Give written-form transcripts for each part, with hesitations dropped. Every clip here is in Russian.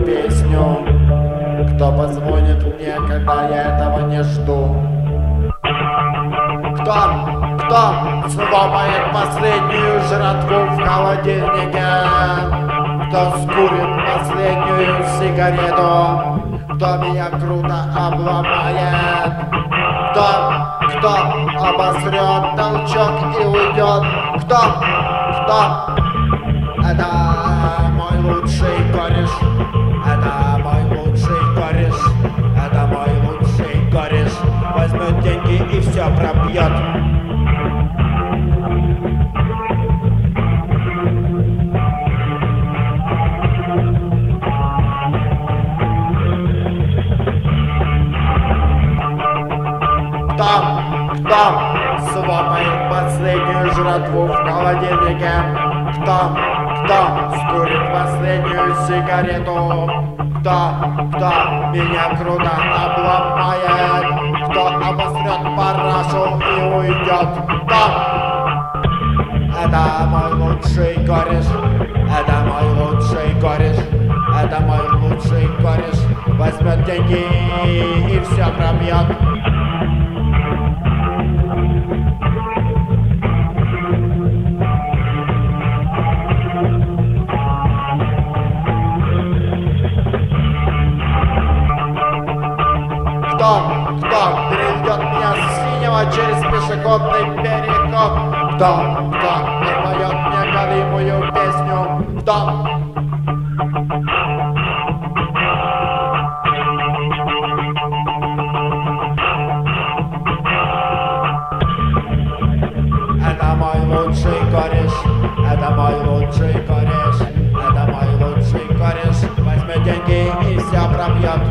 песню? Кто позвонит мне, когда я этого не жду? Кто сломает последнюю жратву в холодильнике? Кто скурит последнюю сигарету? Кто меня круто обломает? Кто обосрет толчок и уйдет? Кто? Это мой лучший кореш. Это мой лучший кореш. Это мой лучший кореш. Возьмет деньги и все пробьет. Кто сломает последнюю жратву в холодильнике? Кто скурит последнюю сигарету? Кто меня круто обломает? Кто обосрет парашу и уйдет? Кто? Это мой лучший кореш. Это мой лучший кореш. Это мой лучший кореш. Возьмет деньги и все пробьет. Кто переведет меня с синего через пешеходный переход? Кто напоет мне галимую песню? Кто? Это мой лучший кореш. Это мой лучший кореш. Это мой лучший кореш. Возьмет деньги и все пробьет.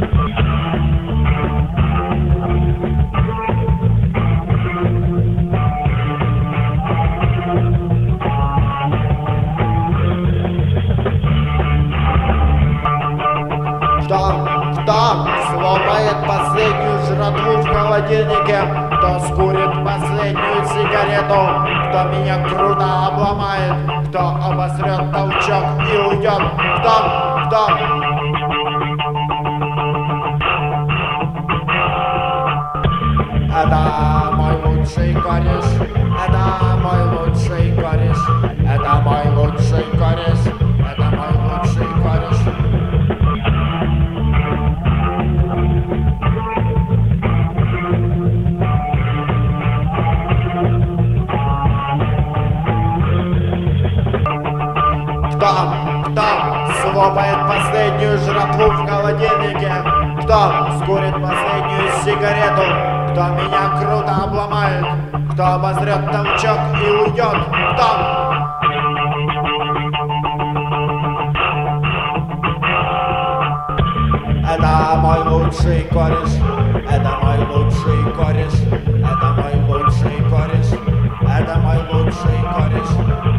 Кто сломает последнюю жратву в холодильнике? Кто скурит последнюю сигарету? Кто меня круто обломает? Кто обосрет толчок и уйдет? Кто? Это мой лучший кореш. Это мой лучший кореш. Это мой лучший кореш. Это мой лучший кореш. Кто сломает последнюю жратву в холодильнике? Кто скурит последнюю сигарету? Кто меня круто обломает? Кто обозрет толчок и уйдет? Кто? Это мой лучший кореш. Это мой лучший кореш. Это мой лучший кореш. Это мой лучший кореш.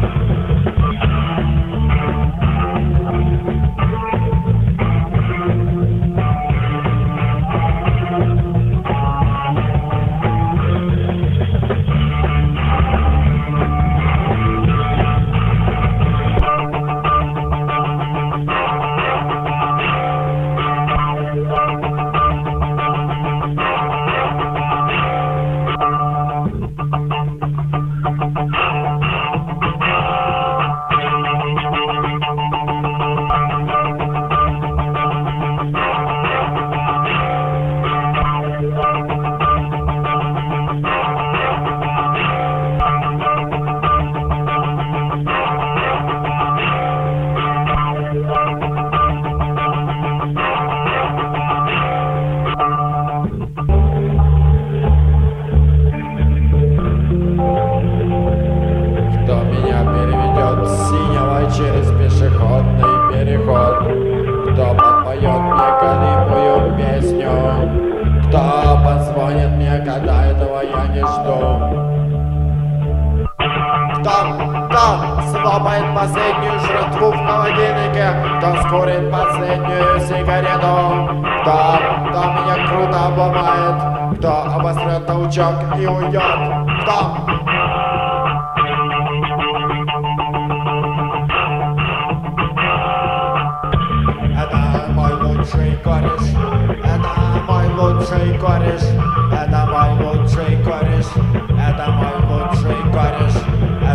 Через пешеходный переход. Кто подпоет мне галимую песню? Кто позвонит мне, когда этого я не жду? Кто сломает последнюю жратву в холодильнике? Кто скурит последнюю сигарету? Кто меня круто обломает? Кто обосрет толчок и уйдет? Кто? Это лучший кореш, это мой лучший кореш, это мой лучший кореш,